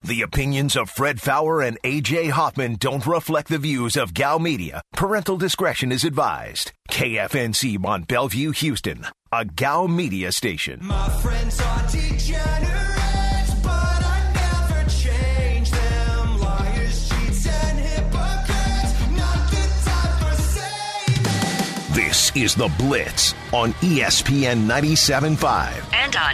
The opinions of Fred Fowler and A.J. Hoffman don't reflect the views of Gal Media. Parental discretion is advised. KFNC Mont Bellevue, Houston, a Gal Media station. My friends are degenerates, but I never change them. Liars, cheats, and hypocrites, not the time for saving. This is The Blitz on ESPN 97.5. And on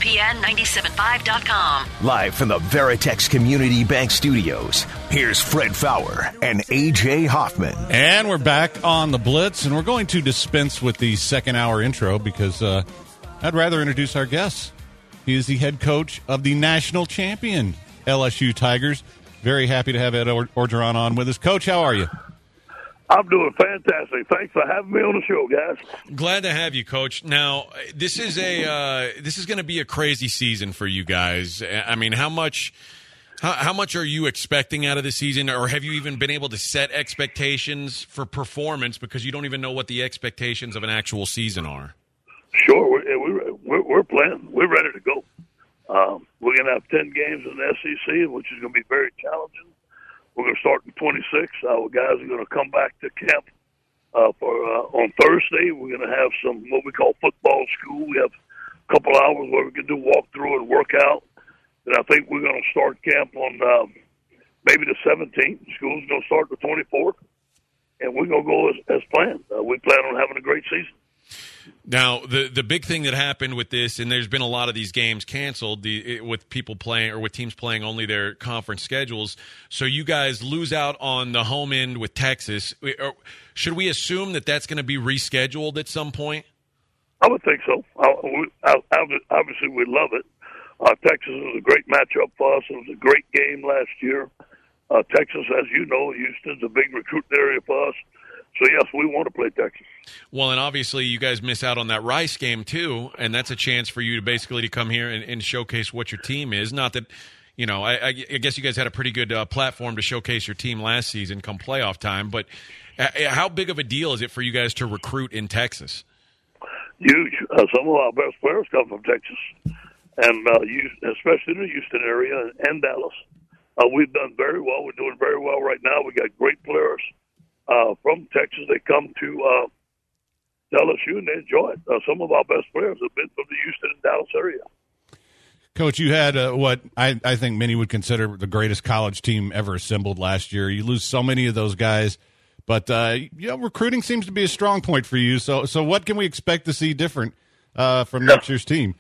ESPN975.com. Live from the Veritex Community Bank Studios, here's Fred Fowler and A.J. Hoffman. And we're back on The Blitz, and we're going to dispense with the second-hour intro because I'd rather introduce our guest. He is the head coach of the national champion LSU Tigers. Very happy to have Ed Orgeron on with us. Coach, how are you? I'm doing fantastic. Thanks for having me on the show, guys. Glad to have you, Coach. Now, this is going to be a crazy season for you guys. I mean, how much are you expecting out of the season, or have you even been able to set expectations for performance because you don't even know what the expectations of an actual season are? Sure, we're playing. We're ready to go. We're going to have 10 games in the SEC, which is going to be very challenging. We're going to start in 26. Our guys are going to come back to camp on Thursday. We're going to have some what we call football school. We have a couple hours where we can do walkthrough and work out. And I think we're going to start camp on maybe the 17th. School's going to start the 24th. And we're going to go as planned. We plan on having a great season. Now, the big thing that happened with this, and there's been a lot of these games canceled with people playing or with teams playing only their conference schedules. So you guys lose out on the home end with Texas. Should we assume that that's going to be rescheduled at some point? I would think so. Obviously, we love it. Texas was a great matchup for us. It was a great game last year. Texas, as you know, Houston's a big recruiting area for us. So, yes, we want to play Texas. Well, and obviously you guys miss out on that Rice game, too, and that's a chance for you to basically to come here and showcase what your team is. Not that, you know, I guess you guys had a pretty good platform to showcase your team last season come playoff time, but how big of a deal is it for you guys to recruit in Texas? Huge. Some of our best players come from Texas, and especially in the Houston area and Dallas. We've done very well. We're doing very well right now. We got great players from Texas. They come to LSU and they enjoy it. Some of our best players have been from the Houston and Dallas area. Coach, you had what I think many would consider the greatest college team ever assembled last year. You lose so many of those guys, but recruiting seems to be a strong point for you. So what can we expect to see different from next year's team?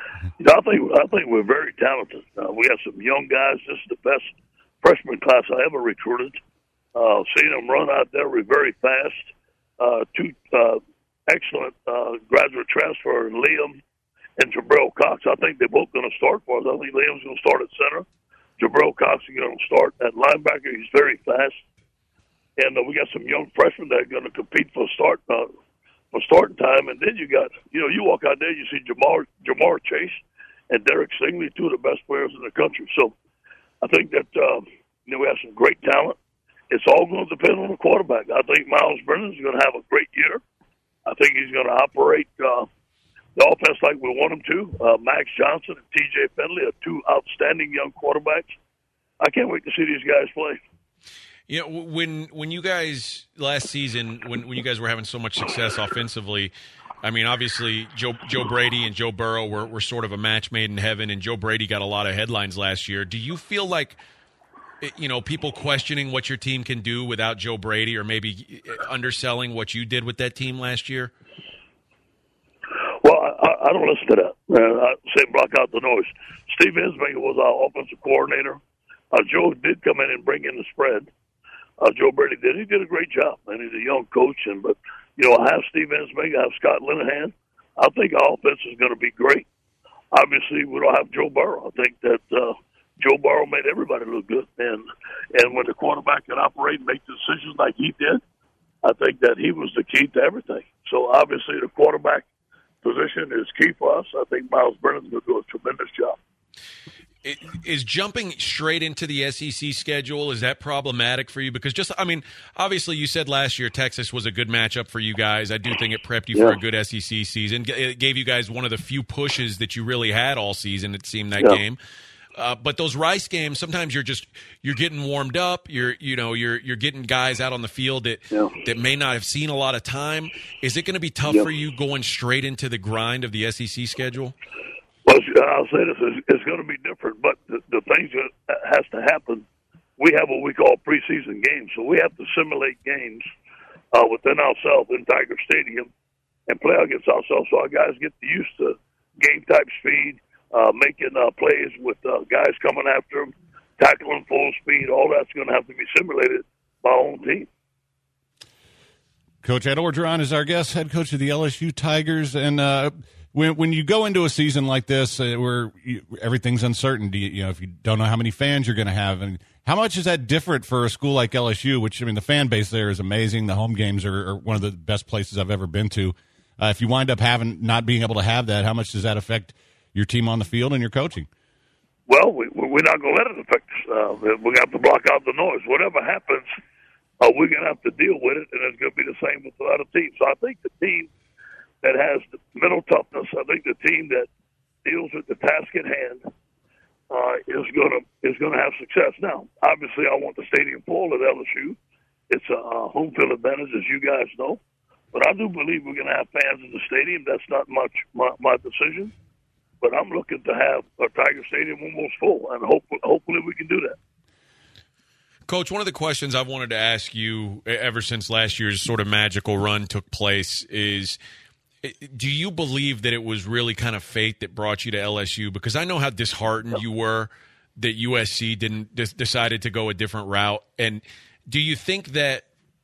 I think we're very talented. We have some young guys. This is the best freshman class I ever recruited. Seeing them run out there, we're very fast. Two excellent graduate transfer, Liam and Jabril Cox. I think they're both going to start for us. I think Liam's going to start at center. Jabril Cox is going to start at linebacker. He's very fast. And we got some young freshmen that are going to compete for starting time. And then you got, you walk out there, you see Jamar Chase and Derek Stingley, two of the best players in the country. So I think that we have some great talent. It's all going to depend on the quarterback. I think Miles Brennan is going to have a great year. I think he's going to operate the offense like we want him to. Max Johnson and T.J. Finley are two outstanding young quarterbacks. I can't wait to see these guys play. Yeah, when you guys last season, when you guys were having so much success offensively, I mean, obviously Joe Brady and Joe Burrow were sort of a match made in heaven, and Joe Brady got a lot of headlines last year. Do you feel like, people questioning what your team can do without Joe Brady, or maybe underselling what you did with that team last year? Well, I don't listen to that. I say block out the noise. Steve Ensminger was our offensive coordinator. Joe did come in and bring in the spread. Joe Brady did. He did a great job, and he's a young coach. But I have Steve Ensminger, I have Scott Linehan. I think our offense is going to be great. Obviously, we don't have Joe Burrow. I think that Joe Burrow made everybody look good. And when the quarterback can operate and make decisions like he did, I think that he was the key to everything. So, obviously, the quarterback position is key for us. I think Miles Brennan's going to do a tremendous job. Is jumping straight into the SEC schedule, is that problematic for you? Because obviously you said last year Texas was a good matchup for you guys. I do think it prepped you for a good SEC season. It gave you guys one of the few pushes that you really had all season, it seemed, that game. But those Rice games, sometimes you're getting warmed up. You're getting guys out on the field that may not have seen a lot of time. Is it going to be tough for you going straight into the grind of the SEC schedule? Well, I'll say this: it's going to be different. But the things that has to happen, we have what we call preseason games, so we have to simulate games within ourselves in Tiger Stadium and play against ourselves, so our guys get used to game type speed. Making plays with guys coming after them, tackling full speed, all that's going to have to be simulated by our own team. Coach Ed Orgeron is our guest, head coach of the LSU Tigers. And when you go into a season like this where everything's uncertain, if you don't know how many fans you're going to have, and how much is that different for a school like LSU, which, I mean, the fan base there is amazing. The home games are one of the best places I've ever been to. If you wind up not being able to have that, how much does that affect your team on the field and your coaching? Well, we're not going to let it affect us. We're going to have to block out the noise. Whatever happens, we're going to have to deal with it, and it's going to be the same with the other teams. So I think the team that has the mental toughness, I think the team that deals with the task at hand is going to have success. Now, obviously, I want the stadium full at LSU. It's a home field advantage, as you guys know. But I do believe we're going to have fans in the stadium. That's not much my decision. But I'm looking to have a Tiger Stadium almost full, and hopefully we can do that. Coach, one of the questions I've wanted to ask you ever since last year's sort of magical run took place is, do you believe that it was really kind of fate that brought you to LSU? Because I know how disheartened you were that USC decided to go a different route. And do you think that,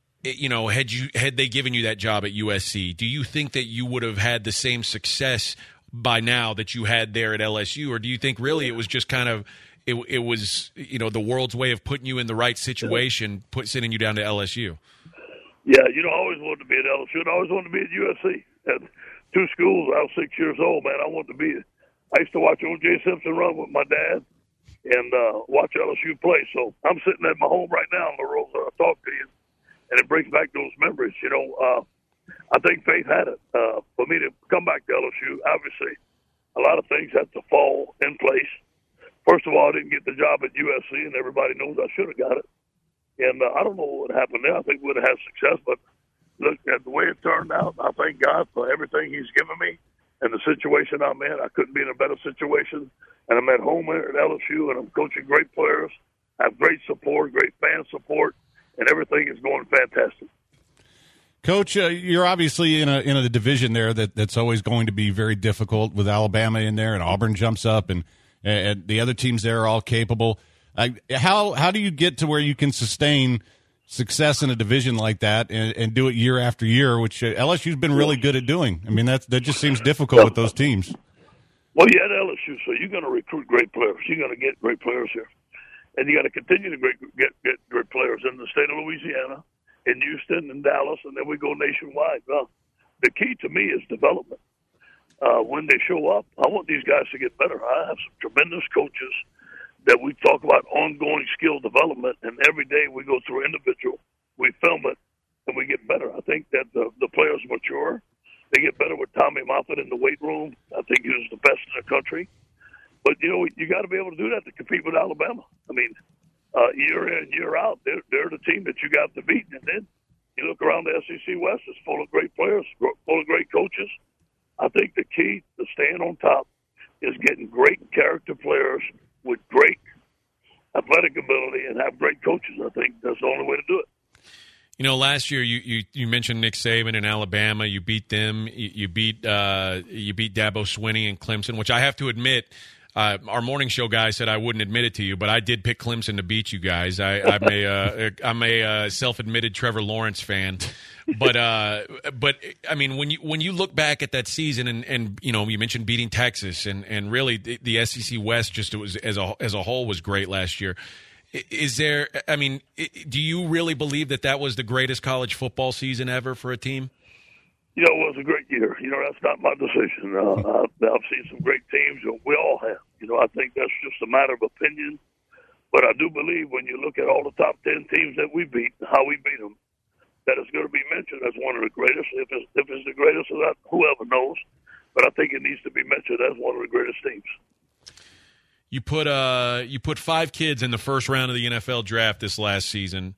had they given you that job at USC, do you think that you would have had the same success by now that you had there at LSU, or do you think really it was just kind of it was the world's way of putting you in the right situation, sending you down to LSU? Yeah, I always wanted to be at LSU, and I always wanted to be at USC. At two schools, I was 6 years old, man. I wanted to be. I used to watch O.J. Simpson run with my dad and watch LSU play. So I'm sitting at my home right now, LaRosa. I talk to you, and it brings back those memories. I think faith had it. For me to come back to LSU, obviously, a lot of things had to fall in place. First of all, I didn't get the job at USC, and everybody knows I should have got it. And I don't know what would happen there. I think we would have had success, but look at the way it turned out. I thank God for everything He's given me and the situation I'm in. I couldn't be in a better situation. And I'm at home here at LSU, and I'm coaching great players. I have great support, great fan support, and everything is going fantastic. Coach, you're obviously in a division there that's always going to be very difficult with Alabama in there, and Auburn jumps up, and the other teams there are all capable. How do you get to where you can sustain success in a division like that and do it year after year, which LSU's been really good at doing? I mean, that just seems difficult with those teams. Well, you're at LSU, so you're going to recruit great players. You're going to get great players here. And you got to continue to get great players in the state of Louisiana, in Houston and Dallas, and then we go nationwide. The key to me is development. When they show up, I want these guys to get better. I have some tremendous coaches that we talk about ongoing skill development, and every day we go through individual, we film it, and we get better. I think that the players mature. They get better with Tommy Moffitt in the weight room. I think he was the best in the country. But, you got to be able to do that to compete with Alabama. I mean, year in, year out, they're the team that you got to beat. And then you look around the SEC West, it's full of great players, full of great coaches. I think the key to staying on top is getting great character players with great athletic ability and have great coaches. I think that's the only way to do it. Last year you mentioned Nick Saban in Alabama. You beat them. You beat Dabo Swinney and Clemson, which I have to admit, our morning show guy said I wouldn't admit it to you, but I did pick Clemson to beat you guys. I'm a self-admitted Trevor Lawrence fan, but I mean when you look back at that season and you mentioned beating Texas and really the SEC West just as a whole was great last year. Is there? I mean, do you really believe that was the greatest college football season ever for a team? It was a great year. That's not my decision. I've seen some great teams. We all have. I think that's just a matter of opinion. But I do believe when you look at all the top 10 teams that we beat, how we beat them, that it's going to be mentioned as one of the greatest. If it's the greatest or not, whoever knows. But I think it needs to be mentioned as one of the greatest teams. You put 5 kids in the first round of the NFL draft this last season.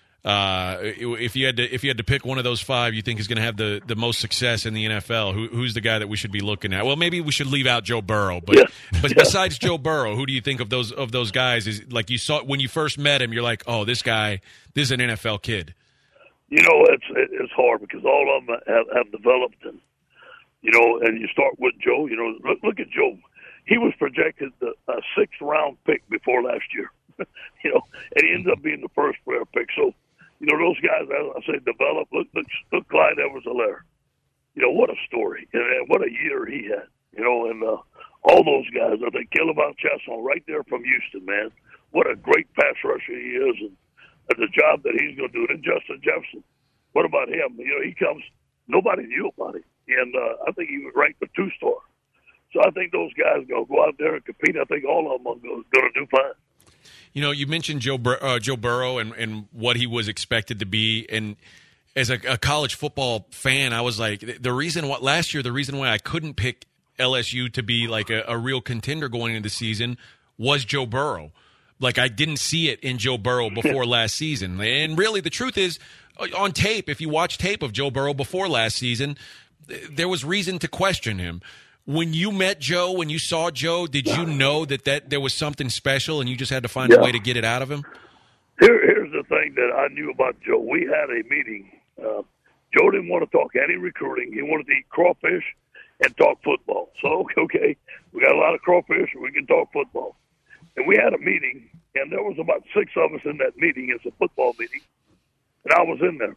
If you had to pick one of those 5, you think is going to have the most success in the NFL? Who's the guy that we should be looking at? Well, maybe we should leave out Joe Burrow, but besides Joe Burrow, who do you think of those guys? Is like you saw when you first met him, you're like, oh, this is an NFL kid. You know, it's hard because all of them have developed, and you know, and you start with Joe. You know, look at Joe. He was projected a 6th round pick before last year. You know, and he ends up being the first player pick. So, you know, those guys, as I say, develop. Look, Clyde Edwards-Helaire. You know, what a story. And what a year he had. You know, and all those guys. I think Caleb Chasson right there from Houston, man. What a great pass rusher he is. And the job that he's going to do. And then Justin Jefferson. What about him? You know, he comes, nobody knew about him. And I think he was ranked a 2-star. So I think those guys are going to go out there and compete. I think all of them are going to do fine. You know, you mentioned Joe Burrow and what he was expected to be. And as a college football fan, I was like, the reason why I couldn't pick LSU to be like a real contender going into the season was Joe Burrow. Like, I didn't see it in Joe Burrow before last season. And really, the truth is, on tape, if you watch tape of Joe Burrow before last season, there was reason to question him. When you met Joe, when you saw Joe, did you know that there was something special and you just had to find a way to get it out of him? Here's the thing that I knew about Joe. We had a meeting. Joe didn't want to talk any recruiting. He wanted to eat crawfish and talk football. So, okay, we got a lot of crawfish, we can talk football. And we had a meeting, and there was about 6 of us in that meeting. It's a football meeting, and I was in there.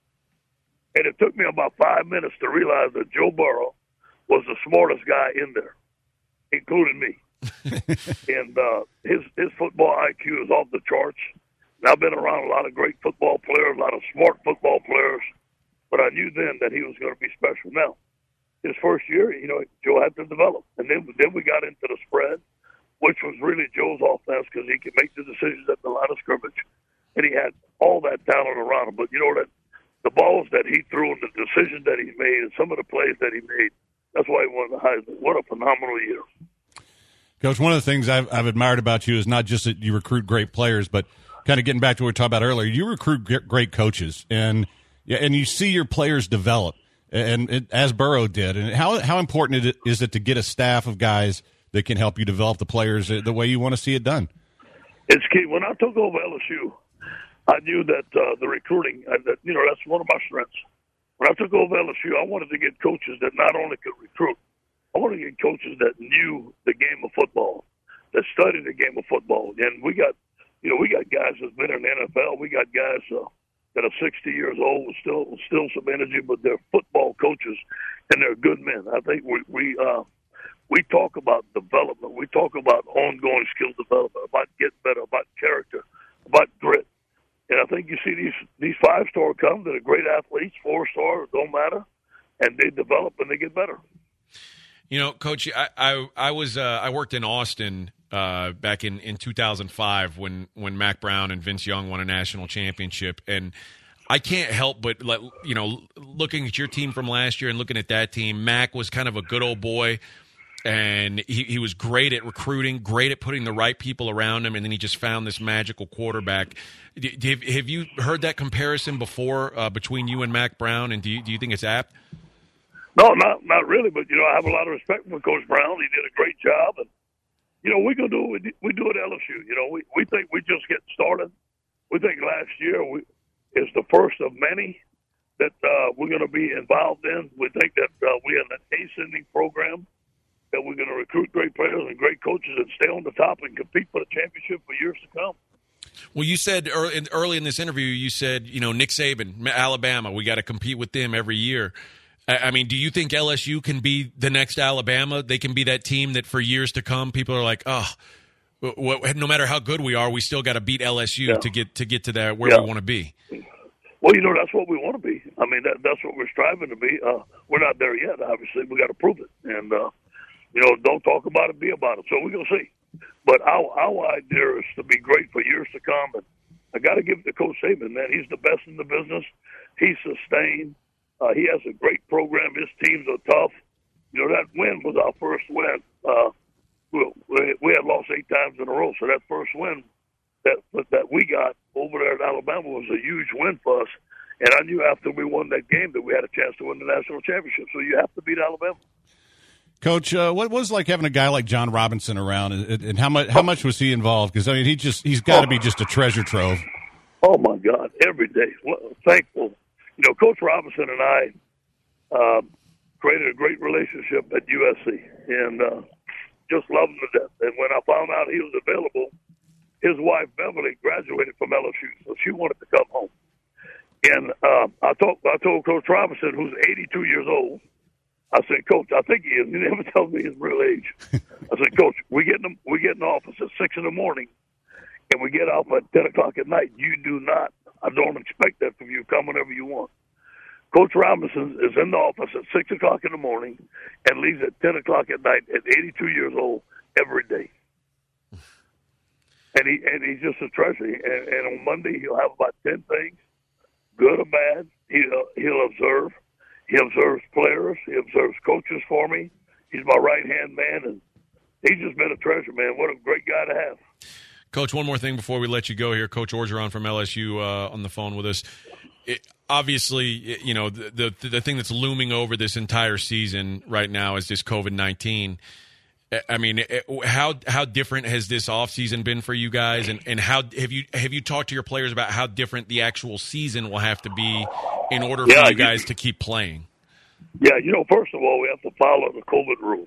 And it took me about 5 minutes to realize that Joe Burrow was the smartest guy in there, including me. And his football IQ is off the charts. And I've been around a lot of great football players, a lot of smart football players, but I knew then that he was going to be special. Now, his first year, you know, Joe had to develop. And then we got into the spread, which was really Joe's offense because he could make the decisions at the line of scrimmage. And he had all that talent around him. But you know that the balls that he threw and the decisions that he made and some of the plays that he made, that's why he won the Heisman. What a phenomenal year. Coach, one of the things I've admired about you is not just that you recruit great players, but kind of getting back to what we talked about earlier, you recruit great coaches, and you see your players develop, and as Burrow did. And how important is it to get a staff of guys that can help you develop the players the way you want to see it done? It's key. When I took over LSU, I knew that the recruiting, that's one of my strengths. When I took over LSU, I wanted to get coaches that not only could recruit, I wanted to get coaches that knew the game of football, that studied the game of football. And we got guys that's been in the NFL. We got guys that are 60 years old with still some energy, but they're football coaches and they're good men. I think we talk about development. We talk about ongoing skill development, about getting better, about character, about grit. And I think you see these 5-star come. They're great athletes, 4-star, don't matter, and they develop and they get better. You know, Coach, I worked in Austin back in 2005 when Mack Brown and Vince Young won a national championship, and I can't help but looking at your team from last year and looking at that team. Mack was kind of a good old boy. And he was great at recruiting, great at putting the right people around him, and then he just found this magical quarterback. Have you heard that comparison before between you and Mack Brown, and do you think it's apt? No, not really, but, I have a lot of respect for Coach Brown. He did a great job, and, we're going to do what we do at LSU. We think we just get started. We think last year is the first of many that we're going to be involved in. We think that we're in an ascending program, that we're going to recruit great players and great coaches and stay on the top and compete for the championship for years to come. Well, you said early in this interview, you said, Nick Saban, Alabama, we got to compete with them every year. I mean, do you think LSU can be the next Alabama? They can be that team that for years to come, people are like, no matter how good we are, we still got to beat LSU to get to that where we want to be. Well, that's what we want to be. I mean, that's what we're striving to be. We're not there yet, obviously. We got to prove it. And, don't talk about it, be about it. So we're going to see. But our idea is to be great for years to come. And I got to give it to Coach Saban, man. He's the best in the business. He's sustained. He has a great program. His teams are tough. That win was our first win we had lost 8 times in a row. So that first win that we got over there in Alabama was a huge win for us. And I knew after we won that game that we had a chance to win the national championship. So you have to beat Alabama. Coach, what was it like having a guy like John Robinson around, and how much was he involved? Because I mean, he's got to be just a treasure trove. Oh my God, every day. Well, thankful. You know, Coach Robinson and I created a great relationship at USC, and just loved him to death. And when I found out he was available, his wife Beverly graduated from LSU, so she wanted to come home. And I told Coach Robinson, who's 82 years old, I said, Coach, I think he is. He never tells me his real age. I said, Coach, we get in the office at 6 in the morning, and we get off at 10 o'clock at night. You do not. I don't expect that from you. Come whenever you want. Coach Robinson is in the office at 6 o'clock in the morning and leaves at 10 o'clock at night at 82 years old every day. And he's just a treasure. And on Monday, he'll have about 10 things, good or bad. He'll observe. He observes players. He observes coaches for me. He's my right-hand man, and he's just been a treasure, man. What a great guy to have. Coach, one more thing before we let you go here. Coach Orgeron from LSU on the phone with us. Obviously, you know, the thing that's looming over this entire season right now is this COVID-19. I mean, how different has this offseason been for you guys, and how have you talked to your players about how different the actual season will have to be in order for you guys to keep playing? Yeah, you know, first of all, we have to follow the COVID rules.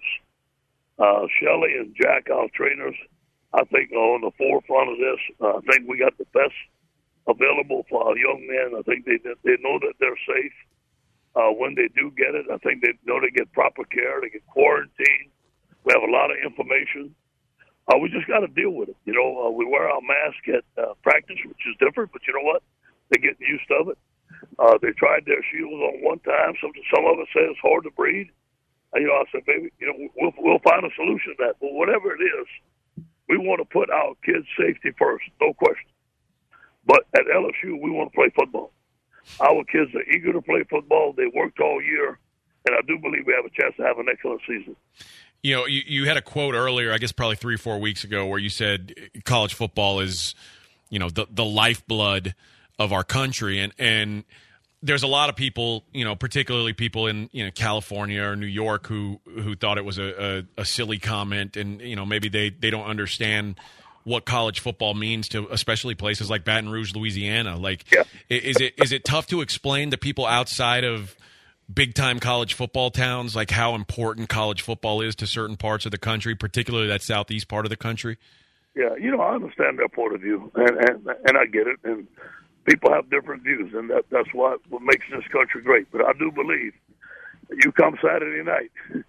Shelley and Jack, our trainers, I think are on the forefront of this. I think we got the best available for our young men. I think they know that they're safe when they do get it. I think they know they get proper care. They get quarantined. We have a lot of information. We just got to deal with it. You know, we wear our mask at practice, which is different, but you know what? They're getting used to it. They tried their shields on one time. Some of us say it's hard to breathe. You know, I said, baby, you know, we'll find a solution to that. But whatever it is, we want to put our kids' safety first, no question. But at LSU, we want to play football. Our kids are eager to play football. They worked all year, and I do believe we have a chance to have an excellent season. You know, you had a quote earlier, I guess probably 3 or 4 weeks ago, where you said college football is, you know, the lifeblood of our country, and there's a lot of people, you know, particularly people in, you know, California or New York who thought it was a silly comment, and, you know, maybe they don't understand what college football means to especially places like Baton Rouge, Louisiana. Like, yeah. Is it tough to explain to people outside of big-time college football towns, like how important college football is to certain parts of the country, particularly that southeast part of the country? Yeah, you know, I understand their point of view, and I get it, and people have different views, and that's what makes this country great. But I do believe you come Saturday night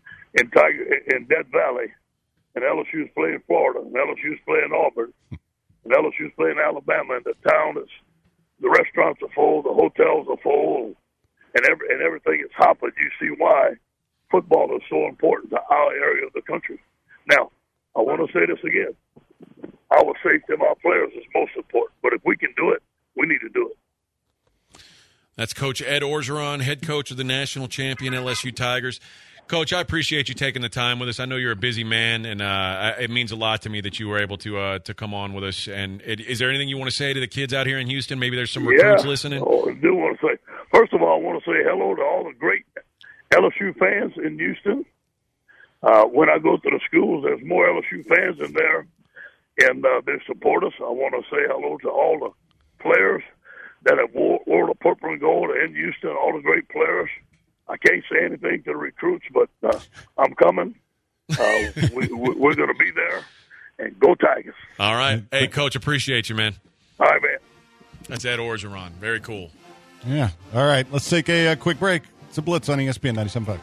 in Death Valley, and LSU's playing Florida, and LSU's playing Auburn, and LSU's playing Alabama, and the restaurants are full, the hotels are full, and everything is hopping. You see why football is so important to our area of the country. Now, I want to say this again. Our safety of our players is most important. But if we can do it, we need to do it. That's Coach Ed Orgeron, head coach of the national champion LSU Tigers. Coach, I appreciate you taking the time with us. I know you're a busy man, and it means a lot to me that you were able to come on with us. And is there anything you want to say to the kids out here in Houston? Maybe there's some recruits listening. I do want to say, first of all, I want to say hello to all the great LSU fans in Houston. When I go to the schools, there's more LSU fans in there, and they support us. I want to say hello to all the players that have wore the purple and gold in Houston, all the great players. I can't say anything to the recruits, but I'm coming. We're going to be there, and go Tigers. All right. Hey, Coach, appreciate you, man. All right, man. That's Ed Orgeron. Very cool. Yeah. All right. Let's take a quick break. It's a Blitz on ESPN 97.5.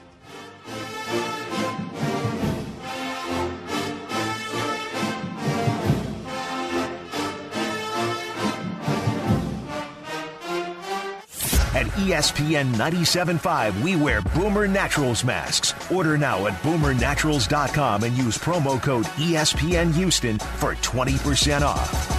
At ESPN 97.5, we wear Boomer Naturals masks. Order now at boomernaturals.com and use promo code ESPN Houston for 20% off.